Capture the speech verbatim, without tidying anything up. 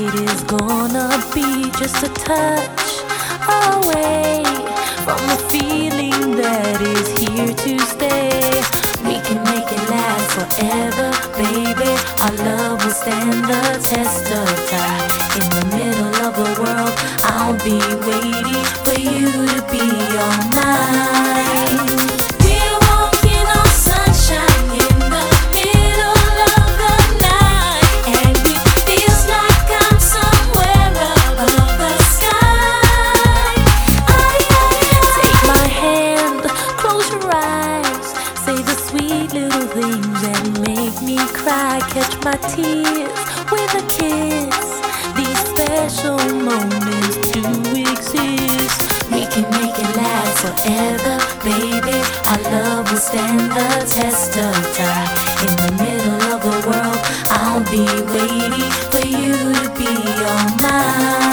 it is gonna be just a touch away from the feeling that is here to stay. We can make it last forever, baby. Our love will stand the test of time. In the middle of the world, I'll be waiting for you to be all mine. We're walking on sunshine in the middle of the night, and it feels like I'm somewhere above the sky. I, I, I. Take my hand, close your eyes, say the sweet little things that make me cry. Catch my tears with a kiss. These special moments to exist. We can make it last forever, baby. Our love will stand the test of time. In the middle of the world, I'll be waiting for you to be all mine.